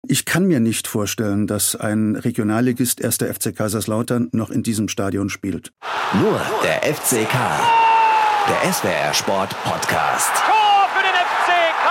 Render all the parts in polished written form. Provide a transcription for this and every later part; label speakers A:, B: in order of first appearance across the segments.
A: Ich kann mir nicht vorstellen, dass ein Regionalligist 1. FC Kaiserslautern noch in diesem Stadion spielt.
B: Nur der FCK, der SWR Sport Podcast.
C: Tor für den FCK!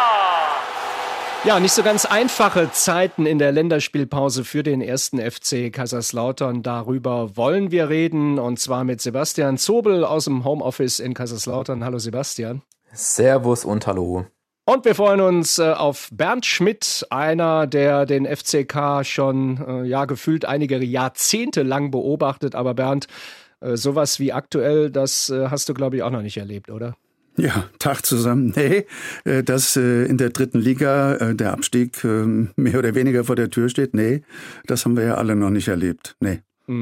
D: Ja, nicht so ganz einfache Zeiten in der Länderspielpause für den 1. FC Kaiserslautern. Darüber wollen wir reden, und zwar mit Sebastian Zobel aus dem Homeoffice in Kaiserslautern. Hallo Sebastian.
E: Servus und hallo.
D: Und wir freuen uns auf Bernd Schmidt, einer, der den FCK schon gefühlt einige Jahrzehnte lang beobachtet. Aber Bernd, sowas wie aktuell, das hast du, glaube ich, auch noch nicht erlebt, oder?
A: Ja, Tag zusammen. Nee, dass in der 3. Liga der Abstieg mehr oder weniger vor der Tür steht, nee, das haben wir ja alle noch nicht erlebt, nee.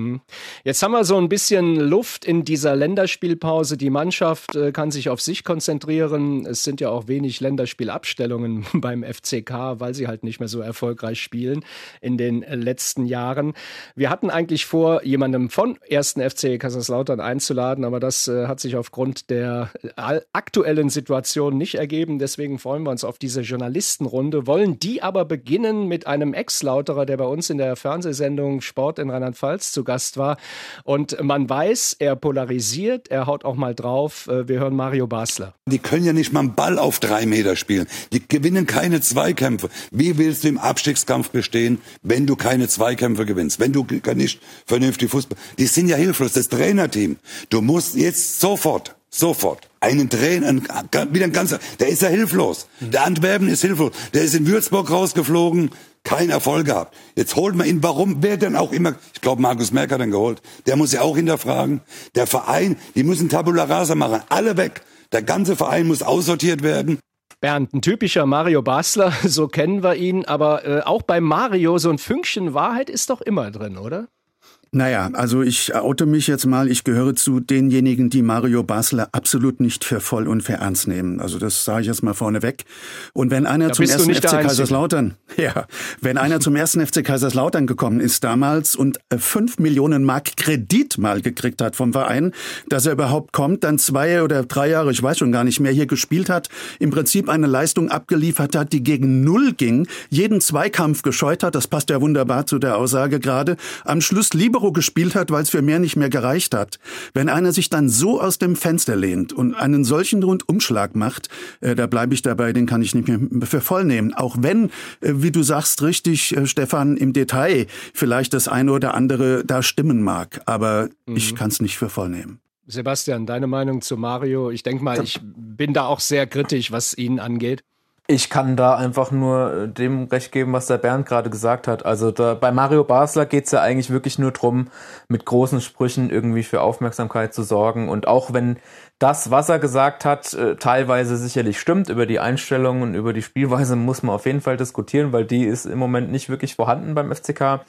D: Jetzt haben wir so ein bisschen Luft in dieser Länderspielpause. Die Mannschaft kann sich auf sich konzentrieren. Es sind ja auch wenig Länderspielabstellungen beim FCK, weil sie halt nicht mehr so erfolgreich spielen in den letzten Jahren. Wir hatten eigentlich vor, jemanden von 1. FC Kaiserslautern einzuladen, aber das hat sich aufgrund der aktuellen Situation nicht ergeben. Deswegen freuen wir uns auf diese Journalistenrunde, wollen die aber beginnen mit einem Ex-Lauterer, der bei uns in der Fernsehsendung Sport in Rheinland-Pfalz zu Gast war. Und man weiß, er polarisiert, er haut auch mal drauf. Wir hören Mario Basler.
F: Die können ja nicht mal einen Ball auf 3 Meter spielen. Die gewinnen keine Zweikämpfe. Wie willst du im Abstiegskampf bestehen, wenn du keine Zweikämpfe gewinnst? Wenn du nicht vernünftig Fußball... Die sind ja hilflos, das Trainerteam. Du musst jetzt sofort einen Trainer, wieder ein ganzer, der ist ja hilflos. Der Antwerpen ist hilflos. Der ist in Würzburg rausgeflogen, kein Erfolg gehabt. Jetzt holt man ihn, warum, wer denn auch immer, ich glaube Markus Merck hat ihn geholt, der muss ja auch hinterfragen. Der Verein, die müssen Tabula Rasa machen, alle weg. Der ganze Verein muss aussortiert werden.
D: Bernd, ein typischer Mario Basler, so kennen wir ihn, aber auch bei Mario so ein Fünkchen Wahrheit ist doch immer drin, oder?
A: Naja, also ich oute mich jetzt mal, ich gehöre zu denjenigen, die Mario Basler absolut nicht für voll und für ernst nehmen. Also das sage ich jetzt mal vorneweg. Und wenn einer zum 1. FC Kaiserslautern, wenn einer zum 1. FC Kaiserslautern gekommen ist damals und 5 Millionen Mark Kredit mal gekriegt hat vom Verein, dass er überhaupt kommt, dann 2 oder 3 Jahre, ich weiß schon gar nicht mehr, hier gespielt hat, im Prinzip eine Leistung abgeliefert hat, die gegen Null ging, jeden Zweikampf gescheut hat, das passt ja wunderbar zu der Aussage gerade, am Schluss Libero gespielt hat, weil es für mehr nicht mehr gereicht hat. Wenn einer sich dann so aus dem Fenster lehnt und einen solchen Rundumschlag macht, da bleibe ich dabei, den kann ich nicht mehr für voll nehmen. Auch wenn, wie du sagst, richtig, Stefan, im Detail vielleicht das eine oder andere da stimmen mag, aber ich kann es nicht für voll nehmen.
D: Sebastian, deine Meinung zu Mario? Ich denke mal, ich bin da auch sehr kritisch, was ihn angeht.
E: Ich kann da einfach nur dem recht geben, was der Bernd gerade gesagt hat. Also bei Mario Basler geht's ja eigentlich wirklich nur drum, mit großen Sprüchen irgendwie für Aufmerksamkeit zu sorgen. Und auch wenn das, was er gesagt hat, teilweise sicherlich stimmt, über die Einstellung und über die Spielweise muss man auf jeden Fall diskutieren, weil die ist im Moment nicht wirklich vorhanden beim FCK.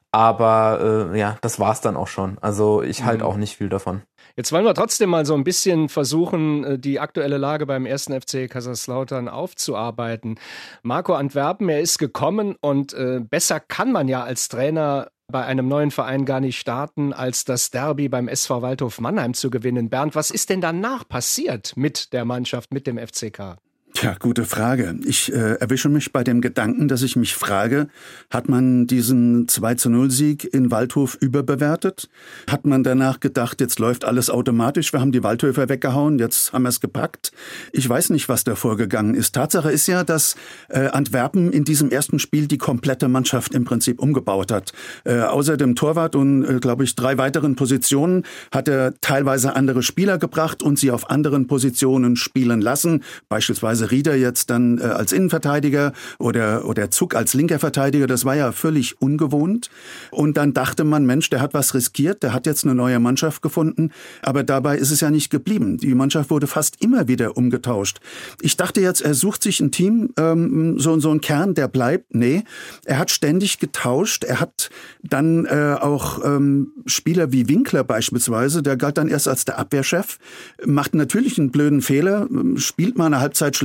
E: Aber das war's dann auch schon. Also ich halte auch nicht viel davon.
D: Jetzt wollen wir trotzdem mal so ein bisschen versuchen, die aktuelle Lage beim 1. FC Kaiserslautern aufzuarbeiten. Marco Antwerpen, er ist gekommen und besser kann man ja als Trainer bei einem neuen Verein gar nicht starten, als das Derby beim SV Waldhof Mannheim zu gewinnen. Bernd, was ist denn danach passiert mit der Mannschaft, mit dem FCK?
A: Tja, gute Frage. Ich erwische mich bei dem Gedanken, dass ich mich frage, hat man diesen 2-0-Sieg in Waldhof überbewertet? Hat man danach gedacht, jetzt läuft alles automatisch, wir haben die Waldhöfer weggehauen, jetzt haben wir es gepackt? Ich weiß nicht, was da vorgegangen ist. Tatsache ist ja, dass Antwerpen in diesem ersten Spiel die komplette Mannschaft im Prinzip umgebaut hat. Außer dem Torwart und, glaube ich, 3 weiteren Positionen hat er teilweise andere Spieler gebracht und sie auf anderen Positionen spielen lassen, beispielsweise Rieder jetzt dann als Innenverteidiger oder Zuck als linker Verteidiger, das war ja völlig ungewohnt. Und dann dachte man, Mensch, der hat was riskiert, der hat jetzt eine neue Mannschaft gefunden, aber dabei ist es ja nicht geblieben. Die Mannschaft wurde fast immer wieder umgetauscht. Ich dachte jetzt, er sucht sich ein Team, so ein Kern, der bleibt. Nee, er hat ständig getauscht. Er hat dann auch Spieler wie Winkler beispielsweise, der galt dann erst als der Abwehrchef, macht natürlich einen blöden Fehler, spielt mal eine Halbzeit schlecht,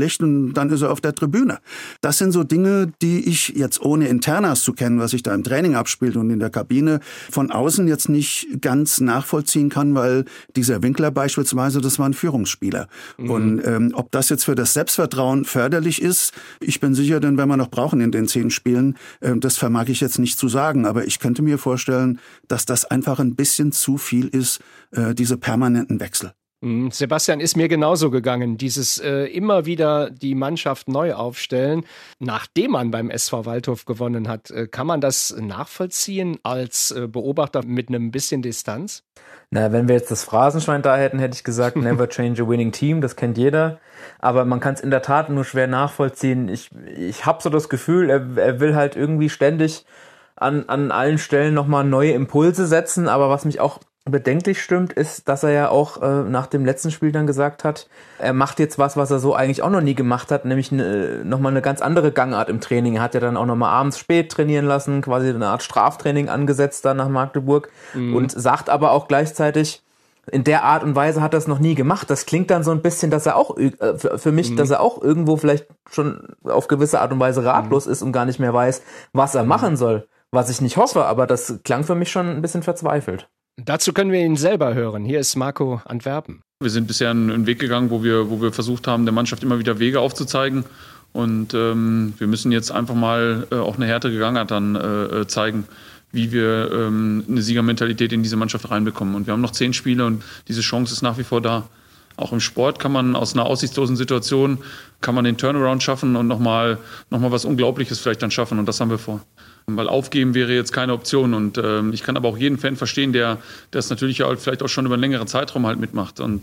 A: spricht und dann ist er auf der Tribüne. Das sind so Dinge, die ich jetzt ohne Internas zu kennen, was sich da im Training abspielt und in der Kabine, von außen jetzt nicht ganz nachvollziehen kann, weil dieser Winkler beispielsweise, das war ein Führungsspieler. Und ob das jetzt für das Selbstvertrauen förderlich ist, ich bin sicher, denn wenn wir noch brauchen in den 10 Spielen, das vermag ich jetzt nicht zu sagen, aber ich könnte mir vorstellen, dass das einfach ein bisschen zu viel ist, diese permanenten Wechsel.
D: Sebastian, ist mir genauso gegangen. Dieses immer wieder die Mannschaft neu aufstellen, nachdem man beim SV Waldhof gewonnen hat. Kann man das nachvollziehen als Beobachter mit einem bisschen Distanz?
E: Na, wenn wir jetzt das Phrasenschwein da hätten, hätte ich gesagt, never change a winning team, das kennt jeder. Aber man kann es in der Tat nur schwer nachvollziehen. Ich habe so das Gefühl, er will halt irgendwie ständig an allen Stellen nochmal neue Impulse setzen. Aber was mich auch bedenklich stimmt, ist, dass er ja auch nach dem letzten Spiel dann gesagt hat, er macht jetzt was er so eigentlich auch noch nie gemacht hat, nämlich nochmal eine ganz andere Gangart im Training. Er hat ja dann auch nochmal abends spät trainieren lassen, quasi eine Art Straftraining angesetzt dann nach Magdeburg und sagt aber auch gleichzeitig, in der Art und Weise hat er es noch nie gemacht. Das klingt dann so ein bisschen, dass er auch für mich, dass er auch irgendwo vielleicht schon auf gewisse Art und Weise ratlos ist und gar nicht mehr weiß, was er machen soll. Was ich nicht hoffe, aber das klang für mich schon ein bisschen verzweifelt.
D: Dazu können wir ihn selber hören. Hier ist Marco Antwerpen.
G: Wir sind bisher einen Weg gegangen, wo wir versucht haben, der Mannschaft immer wieder Wege aufzuzeigen. Und wir müssen jetzt einfach mal auch eine härtere Gangart dann zeigen, wie wir eine Siegermentalität in diese Mannschaft reinbekommen. Und wir haben noch 10 Spiele und diese Chance ist nach wie vor da. Auch im Sport kann man aus einer aussichtslosen Situation den Turnaround schaffen und noch mal was Unglaubliches vielleicht dann schaffen. Und das haben wir vor. Weil aufgeben wäre jetzt keine Option. Und ich kann aber auch jeden Fan verstehen, der das natürlich halt vielleicht auch schon über einen längeren Zeitraum halt mitmacht. Und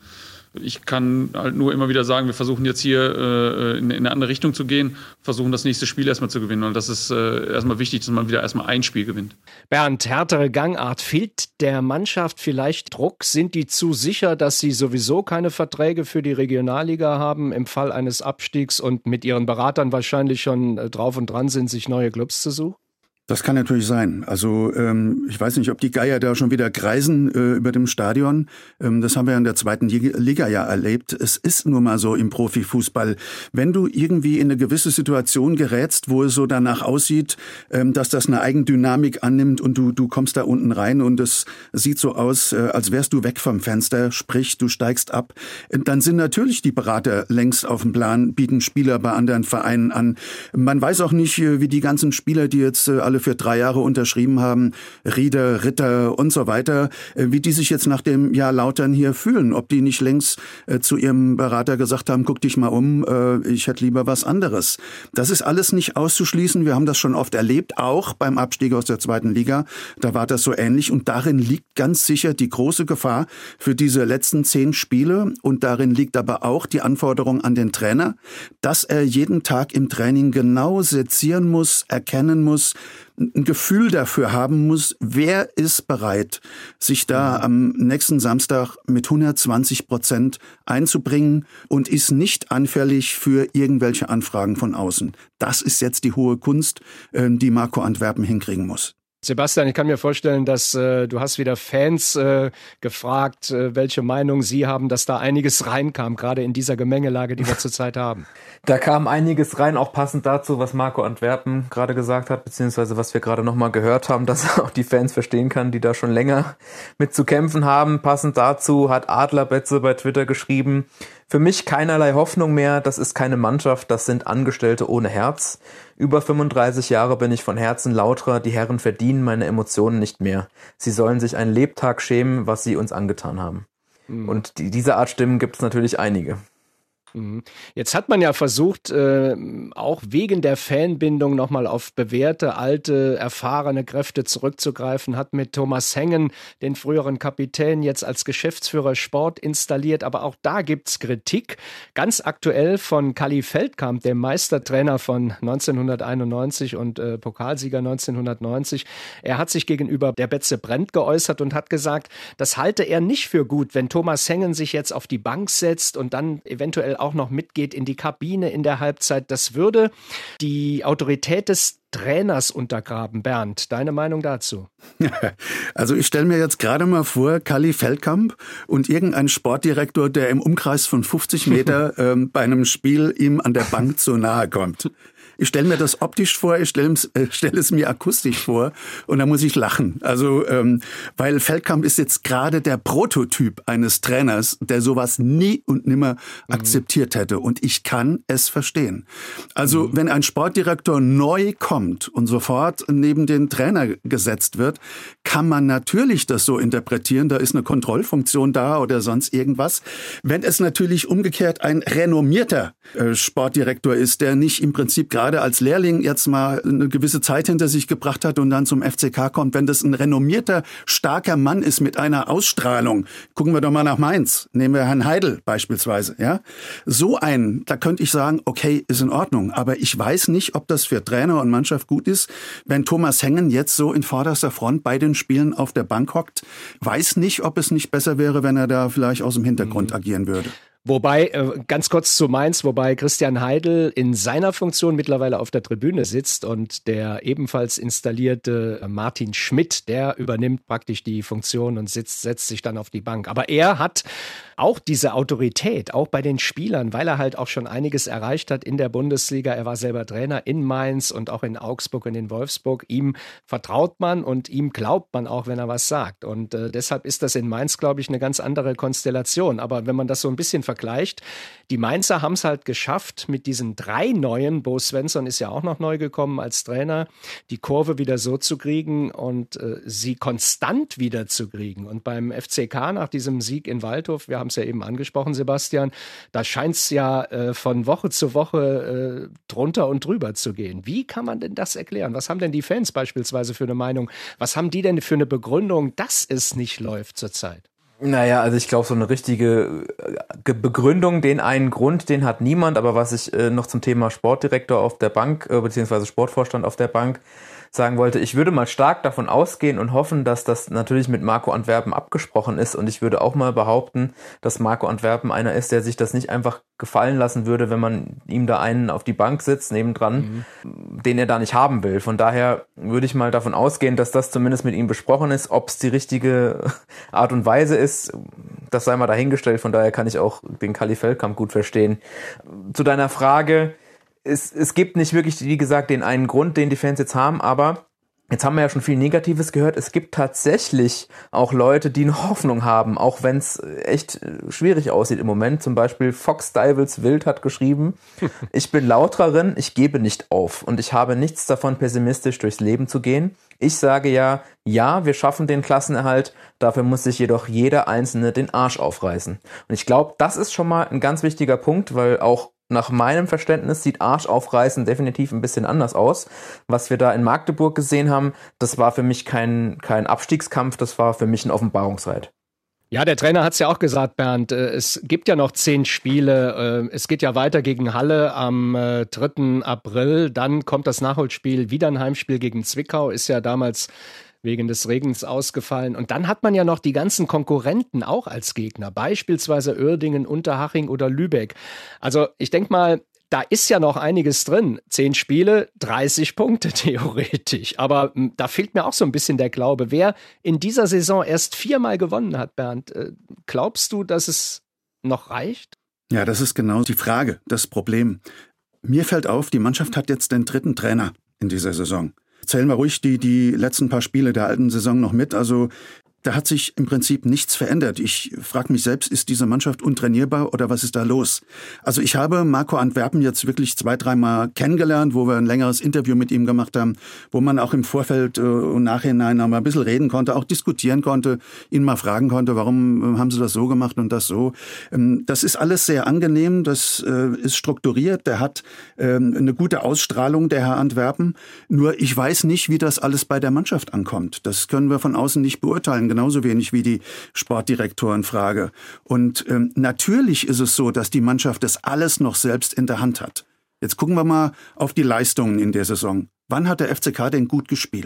G: ich kann halt nur immer wieder sagen, wir versuchen jetzt hier in eine andere Richtung zu gehen, versuchen das nächste Spiel erstmal zu gewinnen. Und das ist erstmal wichtig, dass man wieder erstmal ein Spiel gewinnt.
D: Bernd, härtere Gangart. Fehlt der Mannschaft vielleicht Druck? Sind die zu sicher, dass sie sowieso keine Verträge für die Regionalliga haben im Fall eines Abstiegs und mit ihren Beratern wahrscheinlich schon drauf und dran sind, sich neue Clubs zu suchen?
A: Das kann natürlich sein. Also ich weiß nicht, ob die Geier da schon wieder kreisen über dem Stadion. Das haben wir in der 2. Liga ja erlebt. Es ist nun mal so im Profifußball. Wenn du irgendwie in eine gewisse Situation gerätst, wo es so danach aussieht, dass das eine Eigendynamik annimmt und du kommst da unten rein und es sieht so aus, als wärst du weg vom Fenster, sprich, du steigst ab, dann sind natürlich die Berater längst auf dem Plan, bieten Spieler bei anderen Vereinen an. Man weiß auch nicht, wie die ganzen Spieler, die jetzt alle für 3 Jahre unterschrieben haben, Rieder, Ritter und so weiter, wie die sich jetzt nach dem Jahr Lautern hier fühlen. Ob die nicht längst zu ihrem Berater gesagt haben, guck dich mal um, ich hätte lieber was anderes. Das ist alles nicht auszuschließen. Wir haben das schon oft erlebt, auch beim Abstieg aus der 2. Liga. Da war das so ähnlich und darin liegt ganz sicher die große Gefahr für diese letzten 10 Spiele und darin liegt aber auch die Anforderung an den Trainer, dass er jeden Tag im Training genau sezieren muss, erkennen muss, ein Gefühl dafür haben muss, wer ist bereit, sich da am nächsten Samstag mit 120% einzubringen und ist nicht anfällig für irgendwelche Anfragen von außen. Das ist jetzt die hohe Kunst, die Marco Antwerpen hinkriegen muss.
D: Sebastian, ich kann mir vorstellen, dass du hast wieder Fans gefragt, welche Meinung sie haben, dass da einiges reinkam, gerade in dieser Gemengelage, die wir zurzeit haben.
E: Da kam einiges rein, auch passend dazu, was Marco Antwerpen gerade gesagt hat, beziehungsweise was wir gerade nochmal gehört haben, dass er auch die Fans verstehen kann, die da schon länger mit zu kämpfen haben. Passend dazu hat Adlerbetze bei Twitter geschrieben, für mich keinerlei Hoffnung mehr, das ist keine Mannschaft, das sind Angestellte ohne Herz. Über 35 Jahre bin ich von Herzen Lauterer, die Herren verdienen meine Emotionen nicht mehr. Sie sollen sich einen Lebtag schämen, was sie uns angetan haben. Und diese Art Stimmen gibt es natürlich einige.
D: Jetzt hat man ja versucht, auch wegen der Fanbindung nochmal auf bewährte, alte, erfahrene Kräfte zurückzugreifen, hat mit Thomas Hengen den früheren Kapitän jetzt als Geschäftsführer Sport installiert, aber auch da gibt's Kritik. Ganz aktuell von Kalli Feldkamp, dem Meistertrainer von 1991 und Pokalsieger 1990. Er hat sich gegenüber der Betze Brent geäußert und hat gesagt, das halte er nicht für gut, wenn Thomas Hengen sich jetzt auf die Bank setzt und dann eventuell auch noch mitgeht in die Kabine in der Halbzeit. Das würde die Autorität des Trainers untergraben. Bernd, deine Meinung dazu?
A: Also ich stelle mir jetzt gerade mal vor, Kalli Feldkamp und irgendein Sportdirektor, der im Umkreis von 50 Meter bei einem Spiel ihm an der Bank zu nahe kommt. Ich stelle mir das optisch vor, ich stelle es mir akustisch vor und da muss ich lachen. Also, weil Feldkamp ist jetzt gerade der Prototyp eines Trainers, der sowas nie und nimmer akzeptiert hätte. Und ich kann es verstehen. Also, wenn ein Sportdirektor neu kommt und sofort neben den Trainer gesetzt wird, kann man natürlich das so interpretieren, da ist eine Kontrollfunktion da oder sonst irgendwas. Wenn es natürlich umgekehrt ein renommierter Sportdirektor ist, der nicht im Prinzip gerade als Lehrling jetzt mal eine gewisse Zeit hinter sich gebracht hat und dann zum FCK kommt, wenn das ein renommierter, starker Mann ist mit einer Ausstrahlung, gucken wir doch mal nach Mainz, nehmen wir Herrn Heidel beispielsweise, ja, so einen, da könnte ich sagen, okay, ist in Ordnung, aber ich weiß nicht, ob das für Trainer und Mannschaft gut ist, wenn Thomas Hengen jetzt so in vorderster Front bei den Spielen auf der Bank hockt, weiß nicht, ob es nicht besser wäre, wenn er da vielleicht aus dem Hintergrund agieren würde.
D: Wobei, ganz kurz zu Mainz, wobei Christian Heidel in seiner Funktion mittlerweile auf der Tribüne sitzt und der ebenfalls installierte Martin Schmidt, der übernimmt praktisch die Funktion und setzt sich dann auf die Bank. Aber er hat auch diese Autorität, auch bei den Spielern, weil er halt auch schon einiges erreicht hat in der Bundesliga. Er war selber Trainer in Mainz und auch in Augsburg und in Wolfsburg. Ihm vertraut man und ihm glaubt man auch, wenn er was sagt. Und deshalb ist das in Mainz, glaube ich, eine ganz andere Konstellation. Aber wenn man das so ein bisschen vergleicht, die Mainzer haben es halt geschafft, mit diesen 3 neuen, Bo Svensson ist ja auch noch neu gekommen als Trainer, die Kurve wieder so zu kriegen und sie konstant wieder zu kriegen. Und beim FCK nach diesem Sieg in Waldhof, wir haben es ja eben angesprochen, Sebastian, da scheint es ja von Woche zu Woche drunter und drüber zu gehen. Wie kann man denn das erklären? Was haben denn die Fans beispielsweise für eine Meinung? Was haben die denn für eine Begründung, dass es nicht läuft zurzeit?
E: Naja, also ich glaube, so eine richtige Begründung, den einen Grund, den hat niemand. Aber was ich noch zum Thema Sportdirektor auf der Bank, beziehungsweise Sportvorstand auf der Bank sagen wollte, ich würde mal stark davon ausgehen und hoffen, dass das natürlich mit Marco Antwerpen abgesprochen ist. Und ich würde auch mal behaupten, dass Marco Antwerpen einer ist, der sich das nicht einfach gefallen lassen würde, wenn man ihm da einen auf die Bank sitzt, nebendran, den er da nicht haben will. Von daher würde ich mal davon ausgehen, dass das zumindest mit ihm besprochen ist. Ob es die richtige Art und Weise ist, das sei mal dahingestellt. Von daher kann ich auch den Kalli Feldkamp gut verstehen. Zu deiner Frage, es gibt nicht wirklich, wie gesagt, den einen Grund, den die Fans jetzt haben, aber jetzt haben wir ja schon viel Negatives gehört. Es gibt tatsächlich auch Leute, die eine Hoffnung haben, auch wenn es echt schwierig aussieht im Moment. Zum Beispiel Fox Divels Wild hat geschrieben, ich bin Lauterin, ich gebe nicht auf und ich habe nichts davon, pessimistisch durchs Leben zu gehen. Ich sage ja, wir schaffen den Klassenerhalt, dafür muss sich jedoch jeder Einzelne den Arsch aufreißen. Und ich glaube, das ist schon mal ein ganz wichtiger Punkt, weil auch nach meinem Verständnis sieht Arsch aufreißen definitiv ein bisschen anders aus. Was wir da in Magdeburg gesehen haben, das war für mich kein Abstiegskampf, das war für mich ein Offenbarungseid.
D: Ja, der Trainer hat es ja auch gesagt, Bernd, es gibt ja noch 10 Spiele, es geht ja weiter gegen Halle am 3. April, dann kommt das Nachholspiel, wieder ein Heimspiel gegen Zwickau, ist ja damals wegen des Regens ausgefallen. Und dann hat man ja noch die ganzen Konkurrenten auch als Gegner, beispielsweise Uerdingen, Unterhaching oder Lübeck. Also ich denke mal, da ist ja noch einiges drin. 10 Spiele, 30 Punkte theoretisch. Aber da fehlt mir auch so ein bisschen der Glaube. Wer in dieser Saison erst 4-mal gewonnen hat, Bernd, glaubst du, dass es noch reicht?
A: Ja, das ist genau die Frage, das Problem. Mir fällt auf, die Mannschaft hat jetzt den 3. Trainer in dieser Saison. Zählen wir ruhig die letzten paar Spiele der alten Saison noch mit. Also da hat sich im Prinzip nichts verändert. Ich frage mich selbst, ist diese Mannschaft untrainierbar oder was ist da los? Also ich habe Marco Antwerpen jetzt wirklich 2-3 Mal kennengelernt, wo wir ein längeres Interview mit ihm gemacht haben, wo man auch im Vorfeld und Nachhinein mal ein bisschen reden konnte, auch diskutieren konnte, ihn mal fragen konnte, warum haben sie das so gemacht und das so. Das ist alles sehr angenehm, das ist strukturiert, der hat eine gute Ausstrahlung, der Herr Antwerpen. Nur ich weiß nicht, wie das alles bei der Mannschaft ankommt. Das können wir von außen nicht beurteilen. Genauso wenig wie die Sportdirektorenfrage. Und natürlich ist es so, dass die Mannschaft das alles noch selbst in der Hand hat. Jetzt gucken wir mal auf die Leistungen in der Saison. Wann hat der FCK denn gut gespielt?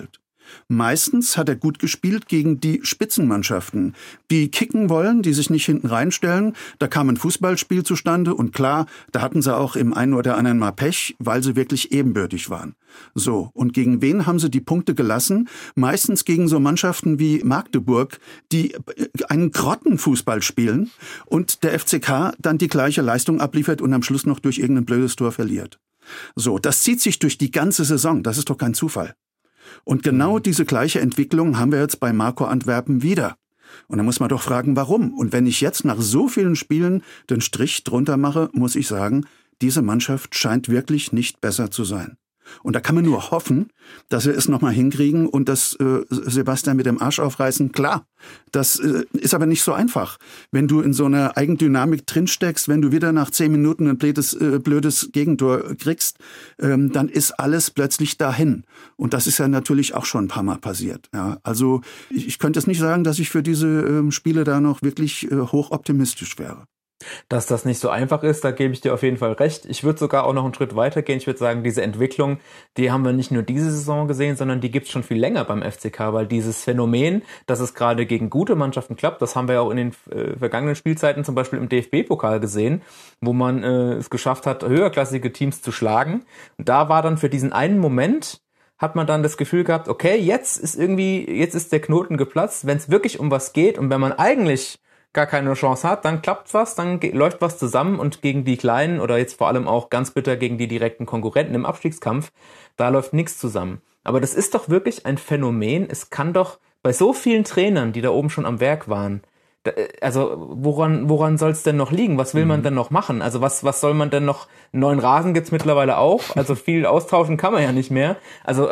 A: Meistens hat er gut gespielt gegen die Spitzenmannschaften, die kicken wollen, die sich nicht hinten reinstellen. Da kam ein Fußballspiel zustande und klar, da hatten sie auch im einen oder anderen Mal Pech, weil sie wirklich ebenbürtig waren. So, und gegen wen haben sie die Punkte gelassen? Meistens gegen so Mannschaften wie Magdeburg, die einen Grottenfußball spielen und der FCK dann die gleiche Leistung abliefert und am Schluss noch durch irgendein blödes Tor verliert. So, das zieht sich durch die ganze Saison, das ist doch kein Zufall. Und genau diese gleiche Entwicklung haben wir jetzt bei Marco Antwerpen wieder. Und da muss man doch fragen, warum? Und wenn ich jetzt nach so vielen Spielen den Strich drunter mache, muss ich sagen, diese Mannschaft scheint wirklich nicht besser zu sein. Und da kann man nur hoffen, dass wir es nochmal hinkriegen und dass Sebastian mit dem Arsch aufreißen. Klar, das ist aber nicht so einfach. Wenn du in so einer Eigendynamik drinsteckst, wenn du wieder nach 10 Minuten ein blödes Gegentor kriegst, dann ist alles plötzlich dahin. Und das ist ja natürlich auch schon ein paar Mal passiert. Ja, also ich könnte jetzt nicht sagen, dass ich für diese Spiele da noch wirklich hochoptimistisch wäre.
E: Dass das nicht so einfach ist, da gebe ich dir auf jeden Fall recht. Ich würde sogar auch noch einen Schritt weiter gehen. Ich würde sagen, diese Entwicklung, die haben wir nicht nur diese Saison gesehen, sondern die gibt es schon viel länger beim FCK, weil dieses Phänomen, dass es gerade gegen gute Mannschaften klappt, das haben wir ja auch in den vergangenen Spielzeiten zum Beispiel im DFB-Pokal gesehen, wo man es geschafft hat, höherklassige Teams zu schlagen. Und da war dann für diesen einen Moment, hat man dann das Gefühl gehabt, okay, jetzt ist der Knoten geplatzt, wenn es wirklich um was geht und wenn man eigentlich gar keine Chance hat, dann klappt was, dann läuft was zusammen und gegen die Kleinen oder jetzt vor allem auch ganz bitter gegen die direkten Konkurrenten im Abstiegskampf, da läuft nichts zusammen. Aber das ist doch wirklich ein Phänomen. Es kann doch bei so vielen Trainern, die da oben schon am Werk waren, also woran soll es denn noch liegen? Was will man denn noch machen? Also was soll man denn noch? Einen neuen Rasen gibt's mittlerweile auch. Also viel austauschen kann man ja nicht mehr. Also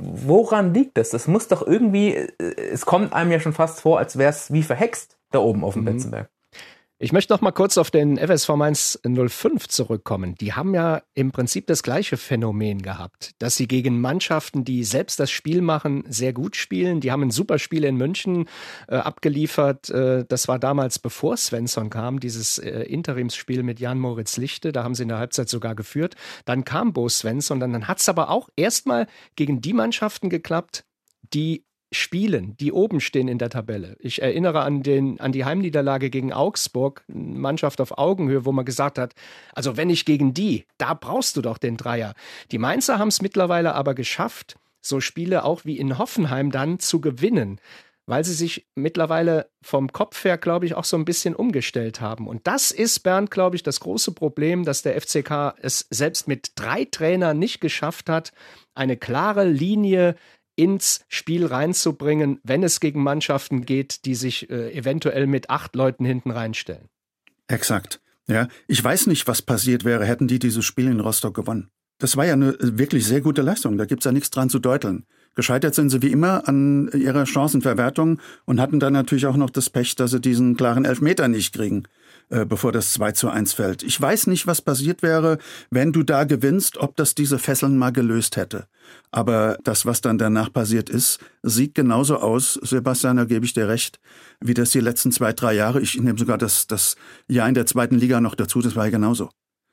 E: woran liegt das? Das muss doch irgendwie, es kommt einem ja schon fast vor, als wäre es wie verhext da oben auf dem Betzenberg.
D: Ich möchte noch mal kurz auf den FSV Mainz 05 zurückkommen. Die haben ja im Prinzip das gleiche Phänomen gehabt, dass sie gegen Mannschaften, die selbst das Spiel machen, sehr gut spielen. Die haben ein super Spiel in München abgeliefert. Das war damals, bevor Svensson kam, dieses Interimsspiel mit Jan-Moritz Lichte. Da haben sie in der Halbzeit sogar geführt. Dann kam Bo Svensson. Dann hat es aber auch erstmal gegen die Mannschaften geklappt, die spielen, die oben stehen in der Tabelle. Ich erinnere an die Heimniederlage gegen Augsburg, eine Mannschaft auf Augenhöhe, wo man gesagt hat, also wenn nicht gegen die, da brauchst du doch den Dreier. Die Mainzer haben es mittlerweile aber geschafft, so Spiele auch wie in Hoffenheim dann zu gewinnen, weil sie sich mittlerweile vom Kopf her, glaube ich, auch so ein bisschen umgestellt haben. Und das ist, Bernd, glaube ich, das große Problem, dass der FCK es selbst mit 3 Trainern nicht geschafft hat, eine klare Linie ins Spiel reinzubringen, wenn es gegen Mannschaften geht, die sich eventuell mit 8 Leuten hinten reinstellen.
A: Exakt. Ja, ich weiß nicht, was passiert wäre, hätten die dieses Spiel in Rostock gewonnen. Das war ja eine wirklich sehr gute Leistung, da gibt's ja nichts dran zu deuteln. Gescheitert sind sie wie immer an ihrer Chancenverwertung und hatten dann natürlich auch noch das Pech, dass sie diesen klaren Elfmeter nicht kriegen, bevor das 2:1 fällt. Ich weiß nicht, was passiert wäre, wenn du da gewinnst, ob das diese Fesseln mal gelöst hätte. Aber das, was dann danach passiert ist, sieht genauso aus, Sebastian, da gebe ich dir recht, wie das die letzten 2-3 Jahre. Ich nehme sogar das Jahr in der 2. Liga noch dazu, das war ja genauso.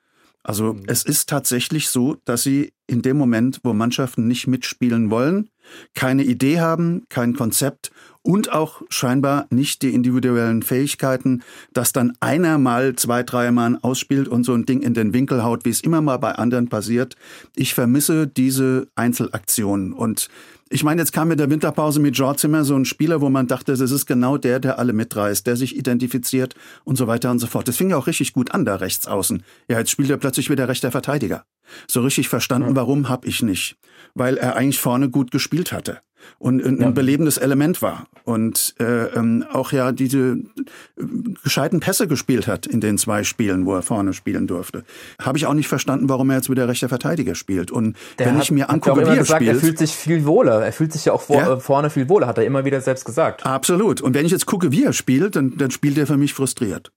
A: Also es ist tatsächlich so, dass sie in dem Moment, wo Mannschaften nicht mitspielen wollen, keine Idee haben, kein Konzept und auch scheinbar nicht die individuellen Fähigkeiten, dass dann einer mal 2-3 Mal ausspielt und so ein Ding in den Winkel haut, wie es immer mal bei anderen passiert. Ich vermisse diese Einzelaktionen. Und ich meine, jetzt kam in der Winterpause mit George Zimmer so ein Spieler, wo man dachte, das ist genau der alle mitreißt, der sich identifiziert und so weiter und so fort. Das fing ja auch richtig gut an, da rechts außen. Ja, jetzt spielt er plötzlich wieder rechter Verteidiger. So richtig verstanden, warum, hab ich nicht. Weil er eigentlich vorne gut gespielt hatte und ein belebendes Element war und auch ja diese gescheiten Pässe gespielt hat in den 2 Spielen, wo er vorne spielen durfte. Habe ich auch nicht verstanden, warum er jetzt wieder rechter Verteidiger spielt. Und wenn ich mir angucke, wie er spielt...
E: Er fühlt sich viel wohler. Er fühlt sich ja auch vorne viel wohler, hat er immer wieder selbst gesagt.
A: Absolut. Und wenn ich jetzt gucke, wie er spielt, dann spielt er für mich frustriert.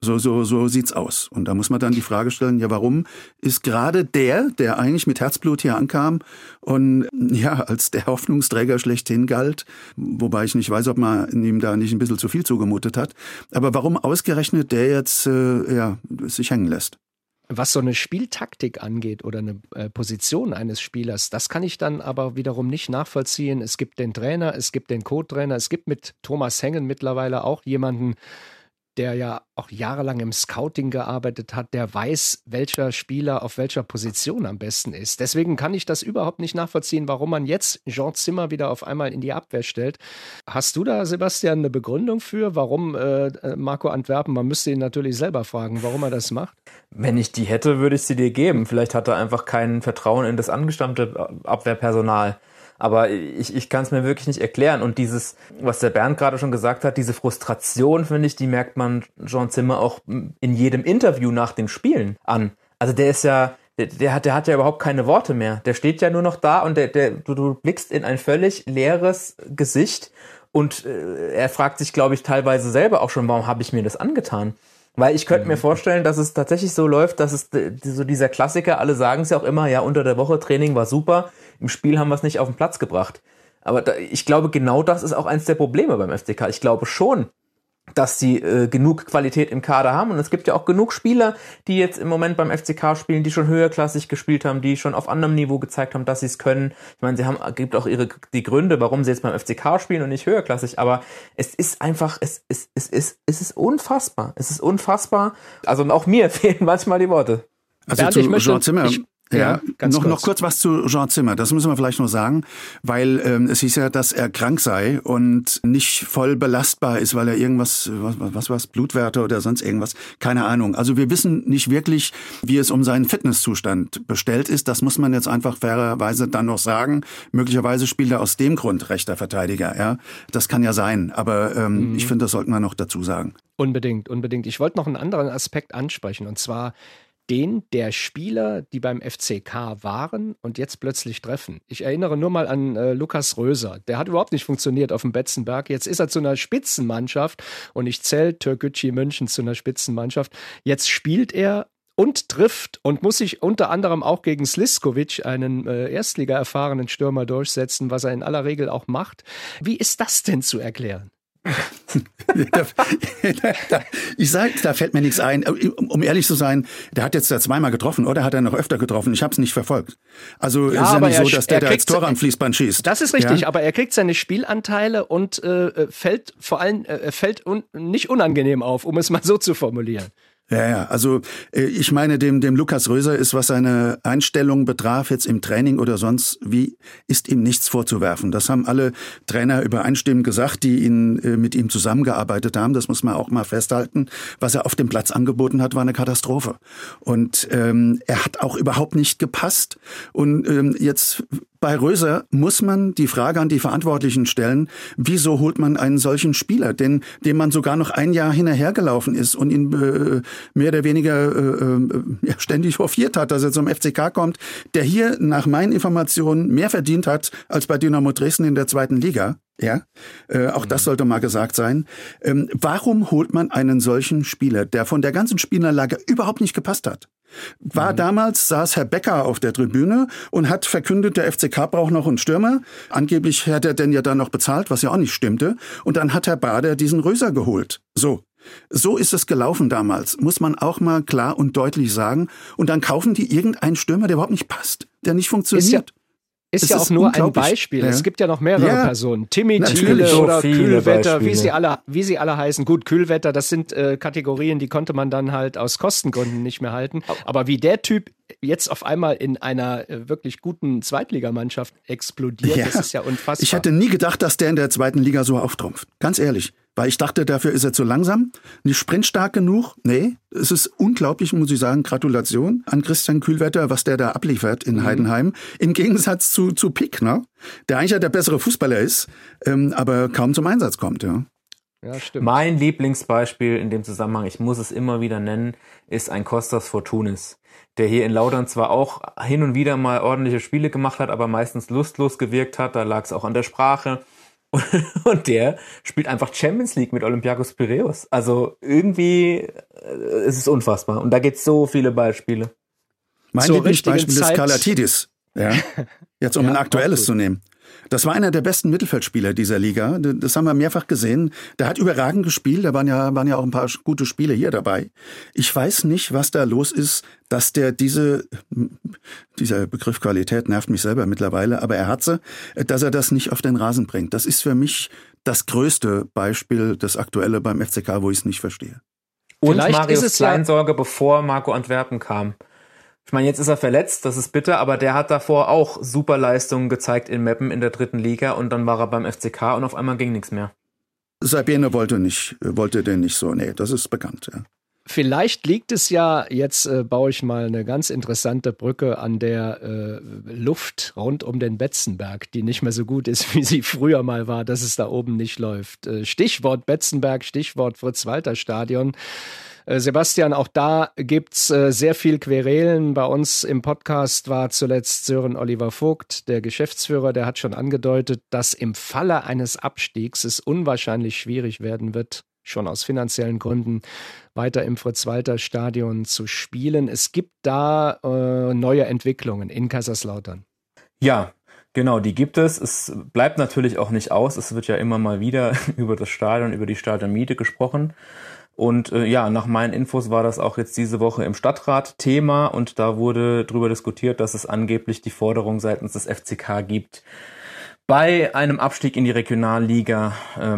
A: So sieht's aus. Und da muss man dann die Frage stellen, ja, warum ist gerade der eigentlich mit Herzblut hier ankam und ja, als der Hoffnungsträger schlechthin galt, wobei ich nicht weiß, ob man ihm da nicht ein bisschen zu viel zugemutet hat, aber warum ausgerechnet der jetzt sich hängen lässt?
D: Was so eine Spieltaktik angeht oder eine Position eines Spielers, das kann ich dann aber wiederum nicht nachvollziehen. Es gibt den Trainer, es gibt den Co-Trainer, es gibt mit Thomas Hengen mittlerweile auch jemanden, der ja auch jahrelang im Scouting gearbeitet hat, der weiß, welcher Spieler auf welcher Position am besten ist. Deswegen kann ich das überhaupt nicht nachvollziehen, warum man jetzt Jean Zimmer wieder auf einmal in die Abwehr stellt. Hast du da, Sebastian, eine Begründung für, warum Marco Antwerpen, man müsste ihn natürlich selber fragen, warum er das macht?
E: Wenn ich die hätte, würde ich sie dir geben. Vielleicht hat er einfach kein Vertrauen in das angestammte Abwehrpersonal. Aber ich kann es mir wirklich nicht erklären. Und dieses, was der Bernd gerade schon gesagt hat, diese Frustration, finde ich, die merkt man Jean Zimmer auch in jedem Interview nach den Spielen an. Also der ist ja, der hat ja überhaupt keine Worte mehr. Der steht ja nur noch da und du blickst in ein völlig leeres Gesicht und er fragt sich, glaube ich, teilweise selber auch schon, warum habe ich mir das angetan? Weil ich könnte mir vorstellen, dass es tatsächlich so läuft, dass es so dieser Klassiker, alle sagen es ja auch immer, ja, unter der Woche Training war super, im Spiel haben wir es nicht auf den Platz gebracht. Aber ich glaube, genau das ist auch eins der Probleme beim FCK. Ich glaube schon, dass sie genug Qualität im Kader haben. Und es gibt ja auch genug Spieler, die jetzt im Moment beim FCK spielen, die schon höherklassig gespielt haben, die schon auf anderem Niveau gezeigt haben, dass sie es können. Ich meine, gibt auch die Gründe, warum sie jetzt beim FCK spielen und nicht höherklassig. Aber es ist einfach, es ist unfassbar. Es ist unfassbar. Also auch mir fehlen manchmal die Worte.
A: Also
D: Bernd,
A: zu Jean Zimmer. Ja, noch kurz was zu Jean Zimmer. Das müssen wir vielleicht noch sagen, weil es hieß ja, dass er krank sei und nicht voll belastbar ist, weil er irgendwas, was Blutwerte oder sonst irgendwas, keine Ahnung. Also wir wissen nicht wirklich, wie es um seinen Fitnesszustand bestellt ist. Das muss man jetzt einfach fairerweise dann noch sagen. Möglicherweise spielt er aus dem Grund rechter Verteidiger. Ja, das kann ja sein. Aber ich finde, das sollten wir noch dazu sagen.
D: Unbedingt. Ich wollte noch einen anderen Aspekt ansprechen, und zwar den der Spieler, die beim FCK waren und jetzt plötzlich treffen. Ich erinnere nur mal an Lukas Röser. Der hat überhaupt nicht funktioniert auf dem Betzenberg. Jetzt ist er zu einer Spitzenmannschaft und ich zähle Türkgücü München zu einer Spitzenmannschaft. Jetzt spielt er und trifft und muss sich unter anderem auch gegen Sliskovic, einen Erstliga-erfahrenen Stürmer, durchsetzen, was er in aller Regel auch macht. Wie ist das denn zu erklären?
A: Ich sag, da fällt mir nichts ein. Um ehrlich zu sein, der hat jetzt da zweimal getroffen, oder hat er noch öfter getroffen? Ich habe es nicht verfolgt. Also ja, ist ja nicht so, dass der da als Tor am Fließband schießt.
D: Das ist richtig, ja? Aber er kriegt seine Spielanteile und fällt nicht unangenehm auf, um es mal so zu formulieren.
A: Ja, also ich meine, dem Lukas Röser ist, was seine Einstellung betraf, jetzt im Training oder sonst wie, ist ihm nichts vorzuwerfen. Das haben alle Trainer übereinstimmend gesagt, die mit ihm zusammengearbeitet haben. Das muss man auch mal festhalten. Was er auf dem Platz angeboten hat, war eine Katastrophe. Und er hat auch überhaupt nicht gepasst. Und jetzt bei Röser muss man die Frage an die Verantwortlichen stellen, wieso holt man einen solchen Spieler, dem man sogar noch ein Jahr hinterhergelaufen ist und ihn mehr oder weniger ständig hofiert hat, dass er zum FCK kommt, der hier nach meinen Informationen mehr verdient hat als bei Dynamo Dresden in der 2. Liga. Ja, auch das sollte mal gesagt sein. Warum holt man einen solchen Spieler, der von der ganzen Spielanlage überhaupt nicht gepasst hat? Damals saß Herr Becker auf der Tribüne und hat verkündet, der FCK braucht noch einen Stürmer. Angeblich hat er denn ja dann noch bezahlt, was ja auch nicht stimmte. Und dann hat Herr Bader diesen Röser geholt. So ist es gelaufen damals, muss man auch mal klar und deutlich sagen. Und dann kaufen die irgendeinen Stürmer, der überhaupt nicht passt, der nicht funktioniert.
D: Ist ja auch nur ein Beispiel. Ja. Es gibt ja noch mehrere Personen. Timmy Thiele oder Kühlwetter, wie sie alle heißen. Gut, Kühlwetter, das sind Kategorien, die konnte man dann halt aus Kostengründen nicht mehr halten. Aber wie der Typ jetzt auf einmal in einer wirklich guten Zweitligamannschaft explodiert, das ist ja unfassbar.
A: Ich hätte nie gedacht, dass der in der 2. Liga so auftrumpft. Ganz ehrlich. Weil ich dachte, dafür ist er zu langsam, nicht sprintstark genug. Nee, es ist unglaublich, muss ich sagen. Gratulation an Christian Kühlwetter, was der da abliefert in Heidenheim. Im Gegensatz zu Pick, ne? Der eigentlich ja der bessere Fußballer ist, aber kaum zum Einsatz kommt, ja.
E: Ja, stimmt. Mein Lieblingsbeispiel in dem Zusammenhang, ich muss es immer wieder nennen, ist ein Kostas Fortounis, der hier in Lautern zwar auch hin und wieder mal ordentliche Spiele gemacht hat, aber meistens lustlos gewirkt hat. Da lag es auch an der Sprache. Und der spielt einfach Champions League mit Olympiakos Piräus. Also irgendwie es ist unfassbar. Und da gibt es so viele Beispiele.
A: Mein Lieblingsbeispiel ist Kalatidis. Ja? Jetzt um ein aktuelles zu nehmen. Das war einer der besten Mittelfeldspieler dieser Liga. Das haben wir mehrfach gesehen. Der hat überragend gespielt. Da waren ja auch ein paar gute Spiele hier dabei. Ich weiß nicht, was da los ist, dass der dieser Begriff Qualität nervt mich selber mittlerweile, aber er hat sie, dass er das nicht auf den Rasen bringt. Das ist für mich das größte Beispiel, das Aktuelle beim FCK, wo ich es nicht verstehe.
E: Und
D: Vielleicht
E: Marius Kleinsorge, bevor Marco Antwerpen kam. Ich meine, jetzt ist er verletzt, das ist bitter, aber der hat davor auch super Leistungen gezeigt in Meppen in der 3. Liga und dann war er beim FCK und auf einmal ging nichts mehr.
A: Sabine wollte den nicht so, nee, das ist bekannt, ja.
D: Vielleicht liegt es ja, jetzt baue ich mal eine ganz interessante Brücke an der Luft rund um den Betzenberg, die nicht mehr so gut ist, wie sie früher mal war, dass es da oben nicht läuft. Stichwort Betzenberg, Stichwort Fritz-Walter-Stadion. Sebastian, auch da gibt's sehr viel Querelen. Bei uns im Podcast war zuletzt Sören Oliver Vogt, der Geschäftsführer, der hat schon angedeutet, dass im Falle eines Abstiegs es unwahrscheinlich schwierig werden wird, schon aus finanziellen Gründen weiter im Fritz-Walter-Stadion zu spielen. Es gibt da neue Entwicklungen in Kaiserslautern.
E: Ja, genau, die gibt es. Es bleibt natürlich auch nicht aus. Es wird ja immer mal wieder über das Stadion, über die Stadionmiete gesprochen. Und nach meinen Infos war das auch jetzt diese Woche im Stadtrat Thema und da wurde darüber diskutiert, dass es angeblich die Forderung seitens des FCK gibt, bei einem Abstieg in die Regionalliga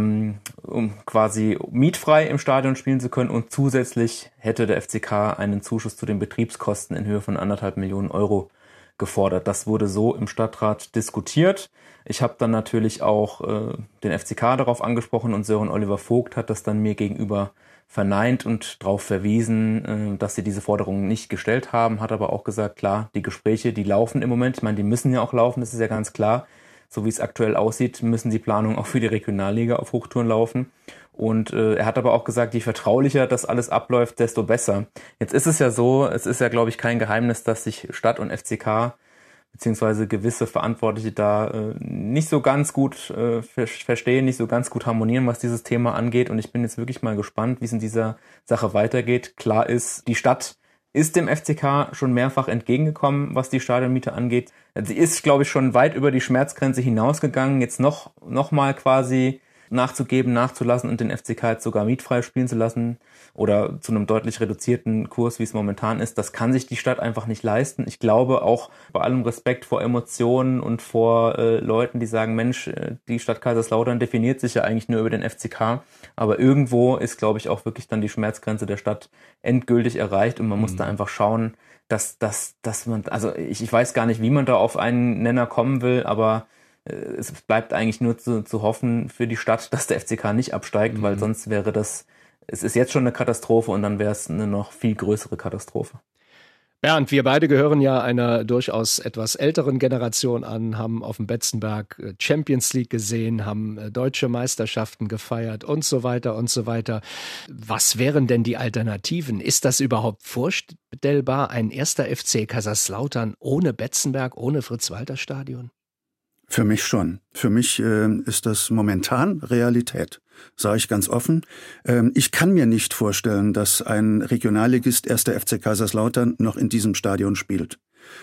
E: um quasi mietfrei im Stadion spielen zu können und zusätzlich hätte der FCK einen Zuschuss zu den Betriebskosten in Höhe von 1,5 Millionen Euro gefordert. Das wurde so im Stadtrat diskutiert. Ich habe dann natürlich auch den FCK darauf angesprochen und Sören Oliver Vogt hat das dann mir gegenüber verneint und darauf verwiesen, dass sie diese Forderungen nicht gestellt haben, hat aber auch gesagt, klar, die Gespräche, die laufen im Moment. Ich meine, die müssen ja auch laufen, das ist ja ganz klar. So wie es aktuell aussieht, müssen die Planungen auch für die Regionalliga auf Hochtouren laufen. Und er hat aber auch gesagt, je vertraulicher das alles abläuft, desto besser. Jetzt ist es ja so, es ist ja, glaube ich, kein Geheimnis, dass sich Stadt und FCK beziehungsweise gewisse Verantwortliche da nicht so ganz gut verstehen, nicht so ganz gut harmonieren, was dieses Thema angeht. Und ich bin jetzt wirklich mal gespannt, wie es in dieser Sache weitergeht. Klar ist, die Stadt ist dem FCK schon mehrfach entgegengekommen, was die Stadionmiete angeht. Sie ist, glaube ich, schon weit über die Schmerzgrenze hinausgegangen, jetzt noch mal quasi nachzulassen und den FCK jetzt sogar mietfrei spielen zu lassen oder zu einem deutlich reduzierten Kurs, wie es momentan ist. Das kann sich die Stadt einfach nicht leisten. Ich glaube auch bei allem Respekt vor Emotionen und vor Leuten, die sagen, Mensch, die Stadt Kaiserslautern definiert sich ja eigentlich nur über den FCK. Aber irgendwo ist, glaube ich, auch wirklich dann die Schmerzgrenze der Stadt endgültig erreicht und man muss da einfach schauen, dass man, also ich weiß gar nicht, wie man da auf einen Nenner kommen will, aber es bleibt eigentlich nur zu hoffen für die Stadt, dass der FCK nicht absteigt, weil sonst wäre es ist jetzt schon eine Katastrophe und dann wäre es eine noch viel größere Katastrophe.
D: Bernd, wir beide gehören ja einer durchaus etwas älteren Generation an, haben auf dem Betzenberg Champions League gesehen, haben deutsche Meisterschaften gefeiert und so weiter und so weiter. Was wären denn die Alternativen? Ist das überhaupt vorstellbar, ein erster FC Kaiserslautern ohne Betzenberg, ohne Fritz-Walter-Stadion?
A: Für mich schon. Für mich ist das momentan Realität, sage ich ganz offen. Ich kann mir nicht vorstellen, dass ein Regionalligist 1. FC Kaiserslautern noch in diesem Stadion spielt.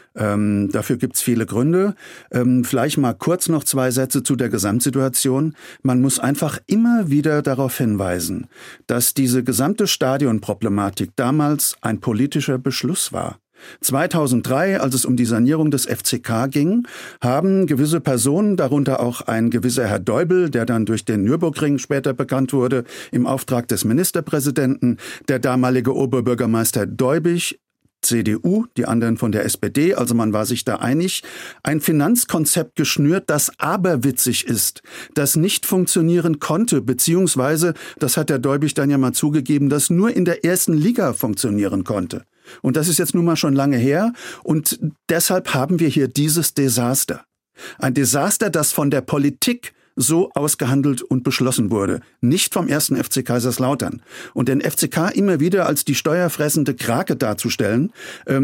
A: Dafür gibt's viele Gründe. Vielleicht mal kurz noch 2 Sätze zu der Gesamtsituation. Man muss einfach immer wieder darauf hinweisen, dass diese gesamte Stadionproblematik damals ein politischer Beschluss war. 2003, als es um die Sanierung des FCK ging, haben gewisse Personen, darunter auch ein gewisser Herr Deubel, der dann durch den Nürburgring später bekannt wurde, im Auftrag des Ministerpräsidenten, der damalige Oberbürgermeister Deubig, CDU, die anderen von der SPD, also man war sich da einig, ein Finanzkonzept geschnürt, das aberwitzig ist, das nicht funktionieren konnte, beziehungsweise, das hat der Deubig dann ja mal zugegeben, das nur in der 1. Liga funktionieren konnte. Und das ist jetzt nun mal schon lange her und deshalb haben wir hier dieses Desaster. Ein Desaster, das von der Politik so ausgehandelt und beschlossen wurde, nicht vom 1. FC Kaiserslautern. Und den FCK immer wieder als die steuerfressende Krake darzustellen,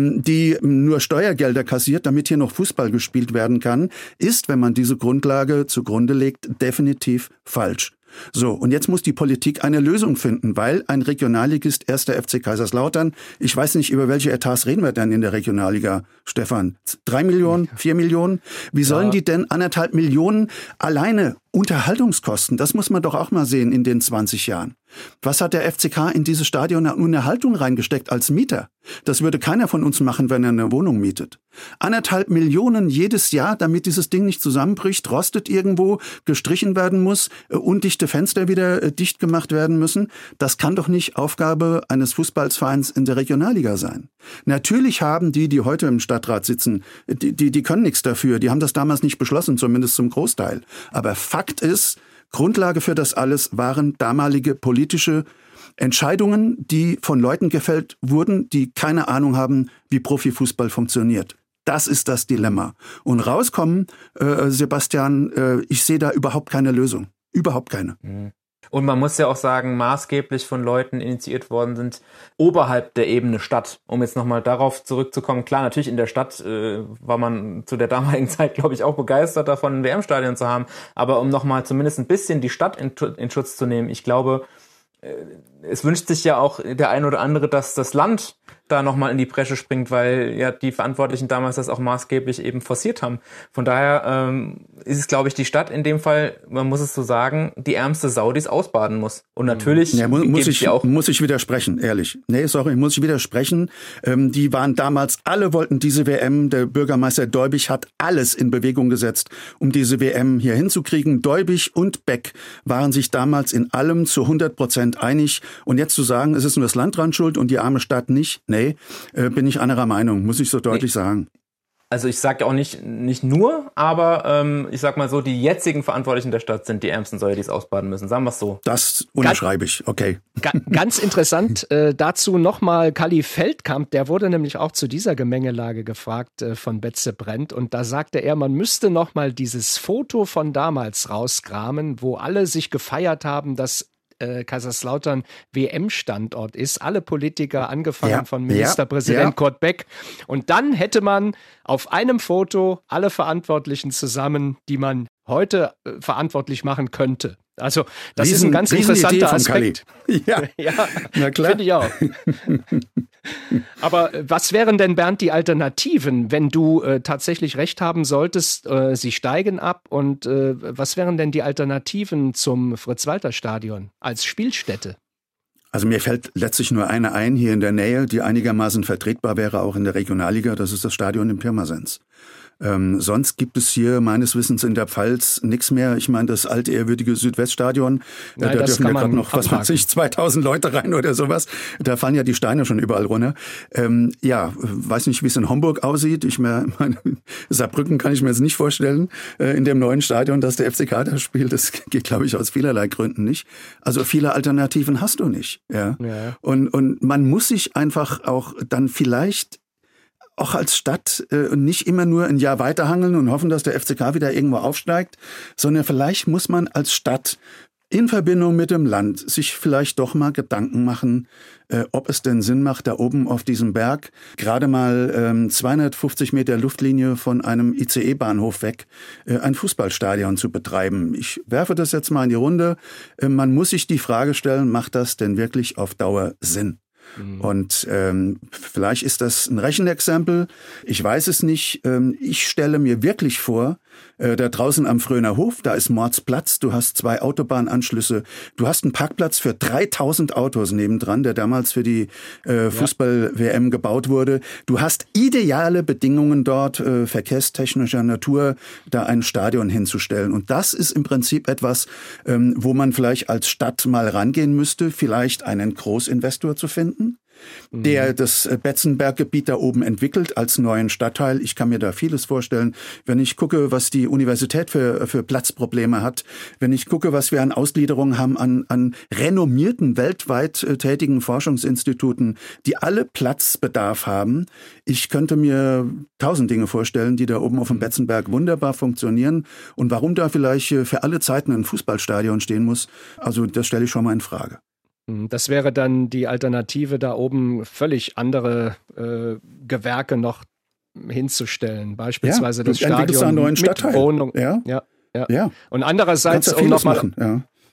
A: die nur Steuergelder kassiert, damit hier noch Fußball gespielt werden kann, ist, wenn man diese Grundlage zugrunde legt, definitiv falsch. So, und jetzt muss die Politik eine Lösung finden, weil ein Regionalligist 1. FC Kaiserslautern, ich weiß nicht, über welche Etats reden wir denn in der Regionalliga, Stefan? 3 Millionen, 4 Millionen? Wie sollen die denn 1,5 Millionen alleine Unterhaltungskosten? Das muss man doch auch mal sehen in den 20 Jahren. Was hat der FCK in dieses Stadion nun eine Haltung reingesteckt als Mieter? Das würde keiner von uns machen, wenn er eine Wohnung mietet. 1,5 Millionen jedes Jahr, damit dieses Ding nicht zusammenbricht, rostet irgendwo, gestrichen werden muss, undichte Fenster wieder dicht gemacht werden müssen. Das kann doch nicht Aufgabe eines Fußballvereins in der Regionalliga sein. Natürlich haben die heute im Stadtrat sitzen, die können nichts dafür. Die haben das damals nicht beschlossen, zumindest zum Großteil. Aber Fakt ist, Grundlage für das alles waren damalige politische Entscheidungen, die von Leuten gefällt wurden, die keine Ahnung haben, wie Profifußball funktioniert. Das ist das Dilemma. Und rauskommen, Sebastian, ich sehe da überhaupt keine Lösung. Überhaupt keine.
E: Und man muss ja auch sagen, maßgeblich von Leuten initiiert worden sind oberhalb der Ebene Stadt. Um jetzt nochmal darauf zurückzukommen, klar, natürlich in der Stadt war man zu der damaligen Zeit, glaube ich, auch begeistert davon, ein WM-Stadion zu haben. Aber um nochmal zumindest ein bisschen die Stadt in Schutz zu nehmen, ich glaube, es wünscht sich ja auch der ein oder andere, dass das Land da nochmal in die Bresche springt, weil ja die Verantwortlichen damals das auch maßgeblich eben forciert haben. Von daher ist es, glaube ich, die Stadt in dem Fall, man muss es so sagen, die ärmste Sau, die es ausbaden muss. Und natürlich
A: muss ich widersprechen, ehrlich. Muss ich widersprechen. Die waren damals, alle wollten diese WM. Der Bürgermeister Deubig hat alles in Bewegung gesetzt, um diese WM hier hinzukriegen. Deubig und Beck waren sich damals in allem zu 100% einig. Und jetzt zu sagen, es ist nur das Land dran schuld und die arme Stadt nicht, bin ich anderer Meinung, muss ich so deutlich sagen.
E: Also ich sage ja auch nicht nur, aber ich sag mal so, die jetzigen Verantwortlichen der Stadt sind die ärmsten Säue, die es ausbaden müssen. Sagen wir es so.
A: Das unterschreibe ich, okay.
D: Ganz interessant dazu nochmal Kalli Feldkamp, der wurde nämlich auch zu dieser Gemengelage gefragt von Betze Brent und da sagte er, man müsste nochmal dieses Foto von damals rauskramen, wo alle sich gefeiert haben, dass Kaiserslautern WM-Standort ist. Alle Politiker, angefangen von Ministerpräsident Kurt Beck. Und dann hätte man auf einem Foto alle Verantwortlichen zusammen, die man heute verantwortlich machen könnte. Also das ist ein ganz interessanter Aspekt.
A: Ja, na klar.
D: Finde ich auch. Aber was wären denn, Bernd, die Alternativen, wenn du tatsächlich recht haben solltest, sie steigen ab und was wären denn die Alternativen zum Fritz-Walter-Stadion als Spielstätte?
A: Also mir fällt letztlich nur eine ein, hier in der Nähe, die einigermaßen vertretbar wäre, auch in der Regionalliga, das ist das Stadion in Pirmasens. Sonst gibt es hier meines Wissens in der Pfalz nichts mehr. Ich meine, das alte, ehrwürdige Südweststadion, da dürfen ja gerade noch, 2000 Leute rein oder sowas. Da fallen ja die Steine schon überall runter. Weiß nicht, wie es in Homburg aussieht. Ich meine, Saarbrücken kann ich mir jetzt nicht vorstellen, in dem neuen Stadion, dass der FCK da spielt. Das geht, glaube ich, aus vielerlei Gründen nicht. Also viele Alternativen hast du nicht. Ja. Und man muss sich einfach auch dann vielleicht auch als Stadt nicht immer nur ein Jahr weiterhangeln und hoffen, dass der FCK wieder irgendwo aufsteigt, sondern vielleicht muss man als Stadt in Verbindung mit dem Land sich vielleicht doch mal Gedanken machen, ob es denn Sinn macht, da oben auf diesem Berg gerade mal 250 Meter Luftlinie von einem ICE-Bahnhof weg ein Fußballstadion zu betreiben. Ich werfe das jetzt mal in die Runde. Man muss sich die Frage stellen, macht das denn wirklich auf Dauer Sinn? Und vielleicht ist das ein Rechenexempel, ich weiß es nicht. Ich stelle mir wirklich vor, da draußen am Fröhner Hof, da ist Mordsplatz, du hast 2 Autobahnanschlüsse, du hast einen Parkplatz für 3000 Autos nebendran, der damals für die Fußball-WM gebaut wurde. Du hast ideale Bedingungen dort, verkehrstechnischer Natur, da ein Stadion hinzustellen. Und das ist im Prinzip etwas, wo man vielleicht als Stadt mal rangehen müsste, vielleicht einen Großinvestor zu finden, der das Betzenberggebiet da oben entwickelt als neuen Stadtteil. Ich kann mir da vieles vorstellen. Wenn ich gucke, was die Universität für Platzprobleme hat, wenn ich gucke, was wir an Ausgliederungen haben an renommierten, weltweit tätigen Forschungsinstituten, die alle Platzbedarf haben. Ich könnte mir 1000 Dinge vorstellen, die da oben auf dem Betzenberg wunderbar funktionieren. Und warum da vielleicht für alle Zeiten ein Fußballstadion stehen muss, also das stelle ich schon mal in Frage.
D: Das wäre dann die Alternative, da oben völlig andere Gewerke noch hinzustellen. Beispielsweise das Stadion
A: einen neuen
D: mit
A: Stadtteil.
D: Wohnung.
A: Ja.
D: Und andererseits, um nochmal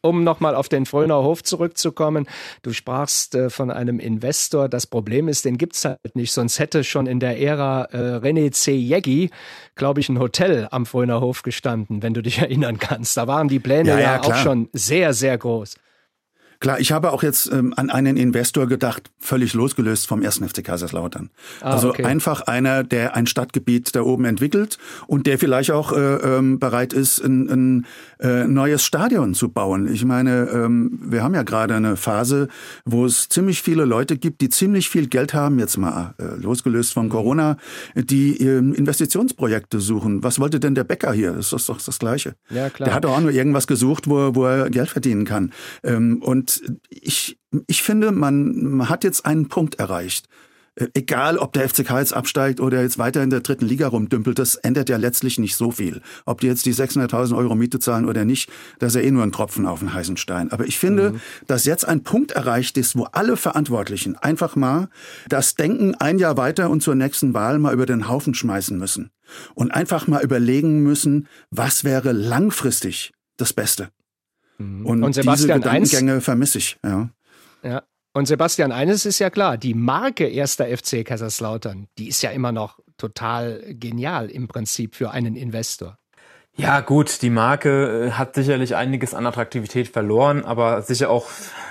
D: um nochmal auf den Fröhner Hof zurückzukommen. Du sprachst von einem Investor. Das Problem ist, den gibt's halt nicht. Sonst hätte schon in der Ära René Zellweger, glaube ich, ein Hotel am Fröhner Hof gestanden, wenn du dich erinnern kannst. Da waren die Pläne ja auch schon sehr, sehr groß.
A: Klar, ich habe auch jetzt an einen Investor gedacht, völlig losgelöst vom 1. FC Kaiserslautern. Okay. Einfach einer, der ein Stadtgebiet da oben entwickelt und der vielleicht auch bereit ist, ein neues Stadion zu bauen. Ich meine, wir haben ja gerade eine Phase, wo es ziemlich viele Leute gibt, die ziemlich viel Geld haben, jetzt mal losgelöst von Corona, die Investitionsprojekte suchen. Was wollte denn der Bäcker hier? Das ist doch das Gleiche.
D: Ja, klar.
A: Der hat doch auch nur irgendwas gesucht, wo er Geld verdienen kann. Und ich finde, man hat jetzt einen Punkt erreicht. Egal, ob der FCK jetzt absteigt oder jetzt weiter in der 3. Liga rumdümpelt, das ändert ja letztlich nicht so viel. Ob die jetzt die 600.000 Euro Miete zahlen oder nicht, das ist ja nur ein Tropfen auf den heißen Stein. Aber ich finde, dass jetzt ein Punkt erreicht ist, wo alle Verantwortlichen einfach mal das Denken ein Jahr weiter und zur nächsten Wahl mal über den Haufen schmeißen müssen. Und einfach mal überlegen müssen, was wäre langfristig das Beste. Und Sebastian, diese Gedankengänge vermisse ich.
D: Ja. Und Sebastian, eines ist ja klar, die Marke 1. FC Kaiserslautern, die ist ja immer noch total genial im Prinzip für einen Investor.
E: Ja gut, die Marke hat sicherlich einiges an Attraktivität verloren, aber sicher auch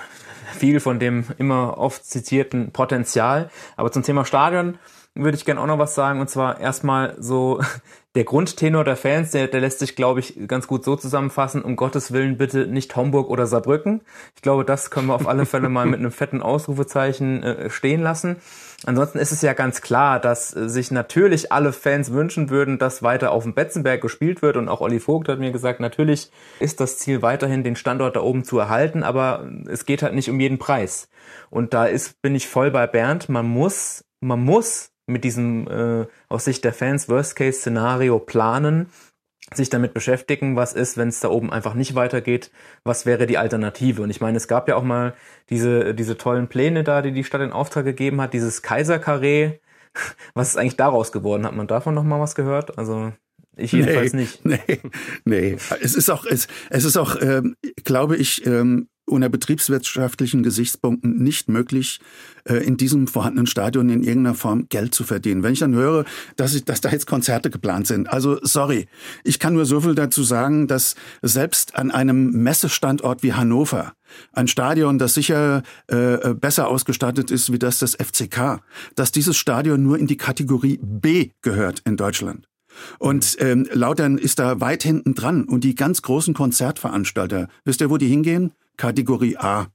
E: viel von dem immer oft zitierten Potenzial. Aber zum Thema Stadion würde ich gerne auch noch was sagen, und zwar erstmal so der Grundtenor der Fans, der lässt sich, glaube ich, ganz gut so zusammenfassen: Um Gottes Willen bitte nicht Homburg oder Saarbrücken. Ich glaube, das können wir auf alle Fälle mal mit einem fetten Ausrufezeichen stehen lassen. Ansonsten ist es ja ganz klar, dass sich natürlich alle Fans wünschen würden, dass weiter auf dem Betzenberg gespielt wird, und auch Olli Vogt hat mir gesagt, natürlich ist das Ziel weiterhin, den Standort da oben zu erhalten, aber es geht halt nicht um jeden Preis. Und da bin ich voll bei Bernd, man muss mit diesem aus Sicht der Fans Worst-Case-Szenario planen, sich damit beschäftigen, was ist, wenn es da oben einfach nicht weitergeht, was wäre die Alternative. Und ich meine, es gab ja auch mal diese tollen Pläne da, die Stadt in Auftrag gegeben hat, dieses Kaiserkarree. Was ist eigentlich daraus geworden? Hat man davon noch mal was gehört? Also ich jedenfalls nicht.
A: Nee. Es ist auch, glaube ich, unter betriebswirtschaftlichen Gesichtspunkten nicht möglich, in diesem vorhandenen Stadion in irgendeiner Form Geld zu verdienen. Wenn ich dann höre, dass da jetzt Konzerte geplant sind, also sorry, ich kann nur so viel dazu sagen, dass selbst an einem Messestandort wie Hannover, ein Stadion, das sicher besser ausgestattet ist wie das des FCK, dass dieses Stadion nur in die Kategorie B gehört in Deutschland. Und Lautern ist da weit hinten dran. Und die ganz großen Konzertveranstalter, wisst ihr, wo die hingehen? Kategorie A.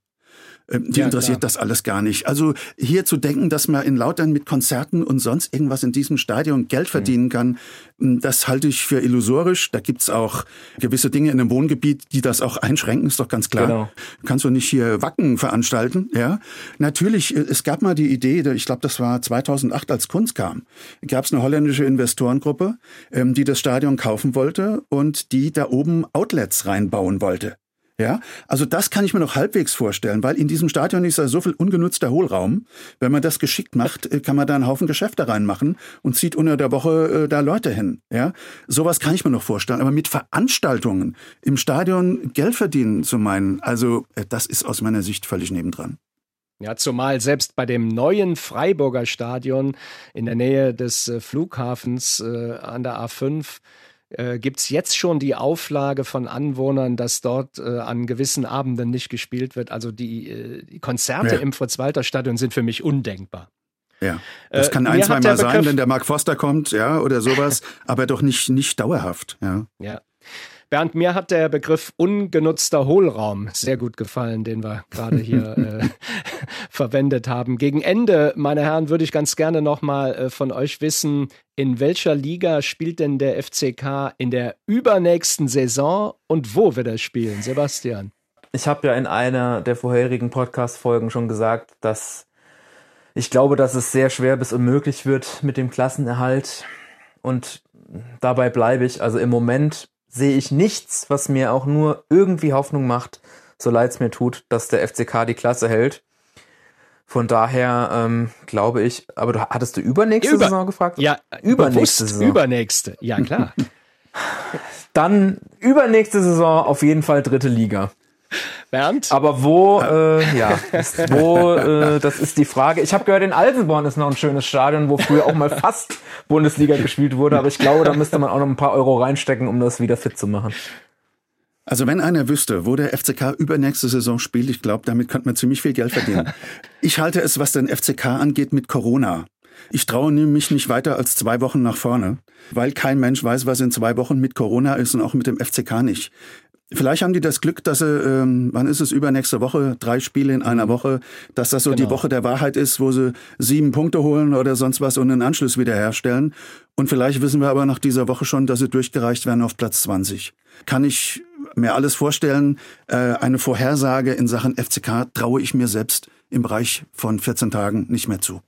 A: Die interessiert das alles gar nicht. Also hier zu denken, dass man in Lautern mit Konzerten und sonst irgendwas in diesem Stadion Geld verdienen kann, das halte ich für illusorisch. Da gibt's auch gewisse Dinge in einem Wohngebiet, die das auch einschränken, ist doch ganz klar. Genau. Kannst du nicht hier Wacken veranstalten? Ja, natürlich, es gab mal die Idee, ich glaube, das war 2008, als Kunz kam, gab es eine holländische Investorengruppe, die das Stadion kaufen wollte und die da oben Outlets reinbauen wollte. Ja, also das kann ich mir noch halbwegs vorstellen, weil in diesem Stadion ist ja so viel ungenutzter Hohlraum. Wenn man das geschickt macht, kann man da einen Haufen Geschäfte reinmachen und zieht unter der Woche da Leute hin. Ja, sowas kann ich mir noch vorstellen. Aber mit Veranstaltungen im Stadion Geld verdienen zu meinen, also das ist aus meiner Sicht völlig nebendran.
D: Ja, zumal selbst bei dem neuen Freiburger Stadion in der Nähe des Flughafens an der A5 gibt's jetzt schon die Auflage von Anwohnern, dass dort an gewissen Abenden nicht gespielt wird. Also die Konzerte im Fritz-Walter-Stadion sind für mich undenkbar.
A: Ja, das kann ein-, zweimal sein, wenn der Mark Foster kommt, ja, oder sowas, aber doch nicht dauerhaft. Ja.
D: Bernd, mir hat der Begriff ungenutzter Hohlraum sehr gut gefallen, den wir gerade hier verwendet haben. Gegen Ende, meine Herren, würde ich ganz gerne noch mal von euch wissen, in welcher Liga spielt denn der FCK in der übernächsten Saison und wo wird er spielen? Sebastian?
E: Ich habe ja in einer der vorherigen Podcast-Folgen schon gesagt, dass ich glaube, dass es sehr schwer bis unmöglich wird mit dem Klassenerhalt. Und dabei bleibe ich. Also im Moment sehe ich nichts, was mir auch nur irgendwie Hoffnung macht, so leid es mir tut, dass der FCK die Klasse hält. Von daher glaube ich, aber hattest du übernächste Saison gefragt?
D: Ja, übernächste Saison. Übernächste, ja klar.
E: Dann übernächste Saison auf jeden Fall 3. Liga.
D: Bernd?
E: Aber wo, das ist die Frage. Ich habe gehört, in Alsenborn ist noch ein schönes Stadion, wo früher auch mal fast Bundesliga gespielt wurde, aber ich glaube, da müsste man auch noch ein paar Euro reinstecken, um das wieder fit zu machen.
A: Also wenn einer wüsste, wo der FCK übernächste Saison spielt, ich glaube, damit könnte man ziemlich viel Geld verdienen. Ich halte es, was den FCK angeht, mit Corona. Ich traue mich nicht weiter als 2 Wochen nach vorne, weil kein Mensch weiß, was in 2 Wochen mit Corona ist und auch mit dem FCK nicht. Vielleicht haben die das Glück, dass sie, wann ist es, übernächste Woche, 3 Spiele in einer Woche, dass das so die Woche der Wahrheit ist, wo sie 7 Punkte holen oder sonst was und einen Anschluss wiederherstellen. Und vielleicht wissen wir aber nach dieser Woche schon, dass sie durchgereicht werden auf Platz 20. Kann ich mir alles vorstellen. Eine Vorhersage in Sachen FCK traue ich mir selbst im Bereich von 14 Tagen nicht mehr zu.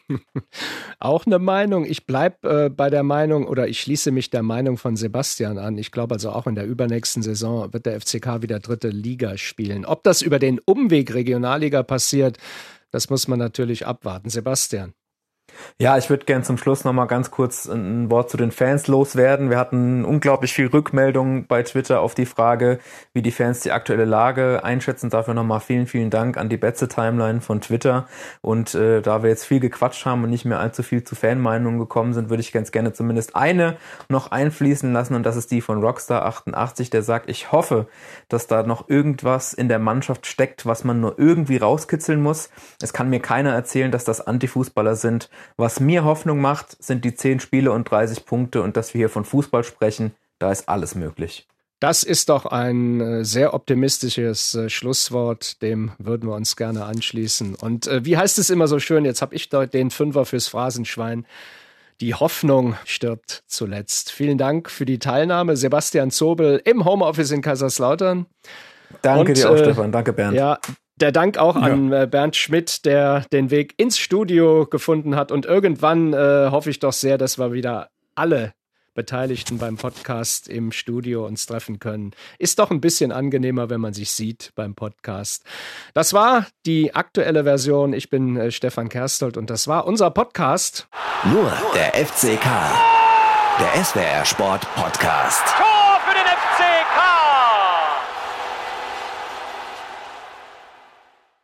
D: Auch eine Meinung. Ich bleibe bei der Meinung oder ich schließe mich der Meinung von Sebastian an. Ich glaube also auch in der übernächsten Saison wird der FCK wieder 3. Liga spielen. Ob das über den Umweg Regionalliga passiert, das muss man natürlich abwarten. Sebastian.
E: Ja, ich würde gern zum Schluss nochmal ganz kurz ein Wort zu den Fans loswerden. Wir hatten unglaublich viel Rückmeldungen bei Twitter auf die Frage, wie die Fans die aktuelle Lage einschätzen. Dafür nochmal vielen, vielen Dank an die Betze-Timeline von Twitter. Und da wir jetzt viel gequatscht haben und nicht mehr allzu viel zu Fanmeinungen gekommen sind, würde ich ganz gerne zumindest eine noch einfließen lassen. Und das ist die von Rockstar88, der sagt, ich hoffe, dass da noch irgendwas in der Mannschaft steckt, was man nur irgendwie rauskitzeln muss. Es kann mir keiner erzählen, dass das Antifußballer sind. Was mir Hoffnung macht, sind die 10 Spiele und 30 Punkte und dass wir hier von Fußball sprechen, da ist alles möglich.
D: Das ist doch ein sehr optimistisches Schlusswort, dem würden wir uns gerne anschließen. Und wie heißt es immer so schön, jetzt habe ich dort den 5er fürs Phrasenschwein, die Hoffnung stirbt zuletzt. Vielen Dank für die Teilnahme, Sebastian Zobel im Homeoffice in Kaiserslautern.
E: Danke dir auch, Stefan, danke Bernd.
D: Ja, der Dank auch an Bernd Schmidt, der den Weg ins Studio gefunden hat. Und irgendwann hoffe ich doch sehr, dass wir wieder alle Beteiligten beim Podcast im Studio uns treffen können. Ist doch ein bisschen angenehmer, wenn man sich sieht beim Podcast. Das war die aktuelle Version. Ich bin Stefan Kerstold und das war unser Podcast.
B: Nur der FCK, der SWR Sport Podcast.